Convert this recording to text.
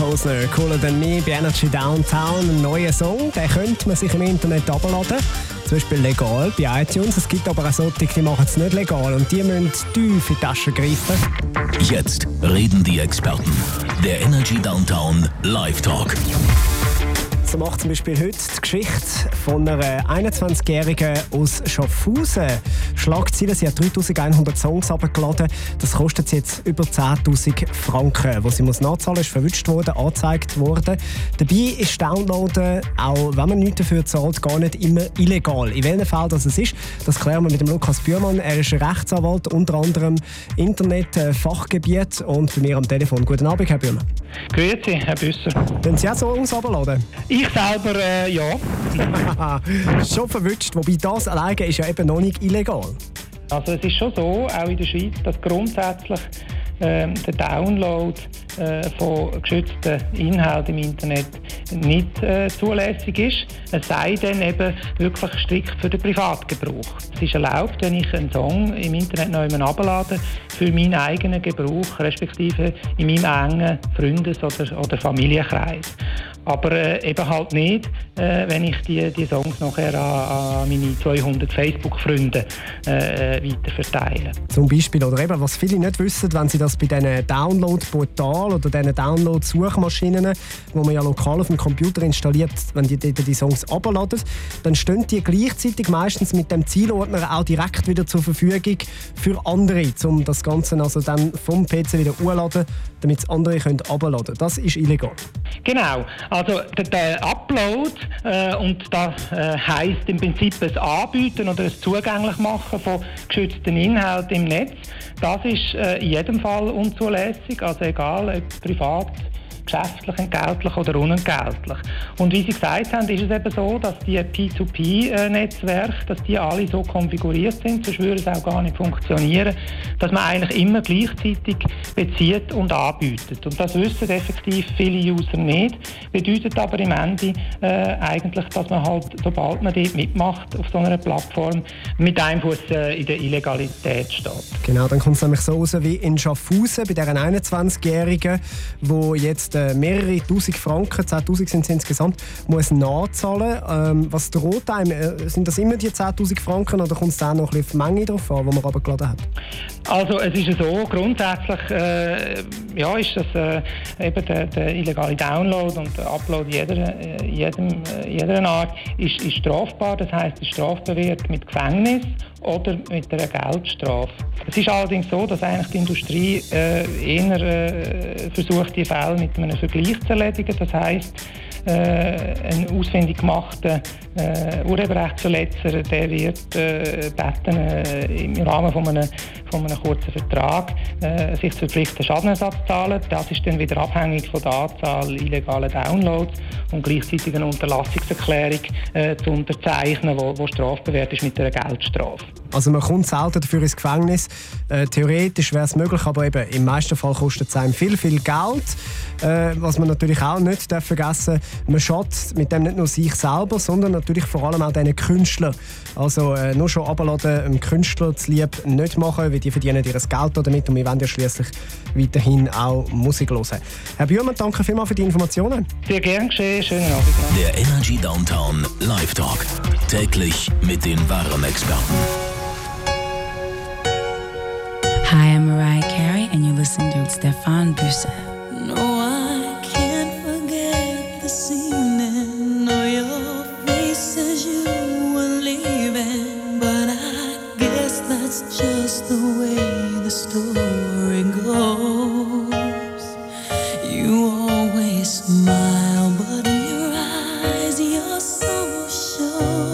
Posner, «Cooler Than Me» bei Energy Downtown. Ein neuer Song, den könnte man sich im Internet abladen. Zum Beispiel legal bei iTunes. Es gibt aber auch solche, die machen es nicht legal und die müssen tief in die Tasche greifen. Jetzt reden die Experten. Der Energy Downtown Live Talk. So macht zum Beispiel heute die Geschichte von einer 21-Jährigen aus Schaffhausen. Schlagzeilen, sie hat 3100 Songs abgeladen. Das kostet sie jetzt über 10'000 Franken. Was sie nachzahlen muss, ist verwünscht worden, angezeigt worden. Dabei ist Downloaden, auch wenn man nichts dafür zahlt, gar nicht immer illegal. In welchen Fällen das ist, das klären wir mit dem Lukas Bührmann. Er ist Rechtsanwalt, unter anderem Internet-Fachgebiet und bei mir am Telefon. Guten Abend, Herr Bührmann. Grüezi, Herr Büsser. Können Sie auch Songs abladen? Ich selber, ja. Schon verwünscht, wobei das alleine ist ja eben noch nicht illegal. Also es ist schon so, auch in der Schweiz, dass grundsätzlich der Download von geschützten Inhalten im Internet nicht zulässig ist. Es sei denn eben wirklich strikt für den Privatgebrauch. Es ist erlaubt, wenn ich einen Song im Internet noch jemanden abladen für meinen eigenen Gebrauch, respektive in meinem engen Freundes- oder Familienkreis. Aber eben halt nicht, wenn ich die Songs nachher an meine 200 Facebook-Freunde weiter verteile. Zum Beispiel, oder eben, was viele nicht wissen, wenn sie das bei diesen Download-Portalen oder diesen Download-Suchmaschinen, die man ja lokal auf dem Computer installiert, wenn die Songs abladen, dann stehen die gleichzeitig meistens mit dem Zielordner auch direkt wieder zur Verfügung für andere, um das Ganze also dann vom PC wieder hochzuladen, damit es andere abladen können. Das ist illegal. Genau. Also der Upload und das heisst im Prinzip das Anbieten oder das Zugänglichmachen von geschützten Inhalten im Netz. Das ist in jedem Fall unzulässig, also egal ob privat, geschäftlich, entgeltlich oder unentgeltlich. Und wie Sie gesagt haben, ist es eben so, dass die P2P-Netzwerke, dass die alle so konfiguriert sind, sonst würde es auch gar nicht funktionieren, dass man eigentlich immer gleichzeitig bezieht und anbietet. Und das wissen effektiv viele User nicht, bedeutet aber im Ende eigentlich, dass man halt, sobald man dort mitmacht auf so einer Plattform, mit einem Fuß in der Illegalität steht. Genau, dann kommt es nämlich so raus wie in Schaffhausen bei dieser 21-Jährigen, wo jetzt mehrere tausend Franken, 10'000 sind es insgesamt, muss nachzahlen. Was droht einem? Sind das immer die 10'000 Franken oder kommt es da noch ein bisschen auf die Menge drauf an, die man runtergeladen hat? Also es ist so, grundsätzlich ist das eben der illegale Download und der Upload jeder Art ist strafbar. Das heisst, ist strafbewehrt mit Gefängnis oder mit einer Geldstrafe. Es ist allerdings so, dass eigentlich die Industrie eher versucht, die Fälle mit einem Vergleich zu erledigen. Das heisst, ein ausfindig gemachter Urheberrechtsverletzer, der wird beten, im Rahmen von einem kurzen Vertrag sich zu verpflichten, Schadenersatz zu zahlen. Das ist dann wieder abhängig von der Anzahl illegaler Downloads und gleichzeitig eine Unterlassungserklärung zu unterzeichnen, die strafbewehrt ist mit einer Geldstrafe. Also man kommt selten dafür ins Gefängnis. Theoretisch wäre es möglich, aber eben im meisten Fall kostet es einem viel, viel Geld. Was man natürlich auch nicht vergessen darf, man schadet mit dem nicht nur sich selber, sondern natürlich vor allem auch diesen Künstlern. Also nur schon abladen, einem Künstler zu lieb nicht machen, weil die verdienen ihr Geld damit und wir wollen ja schliesslich weiterhin auch Musik hören. Herr Bührmann, danke vielmals für die Informationen. Sehr gern geschehen, schönen Abend noch. Der Energy Downtown Live Talk. Täglich mit den wahren Experten. Hi, I'm Mariah Carey and you're listening to Stefan Büsser. No, I can't forget this evening or your face as you were leaving, but I guess that's just the way the story goes. You always smile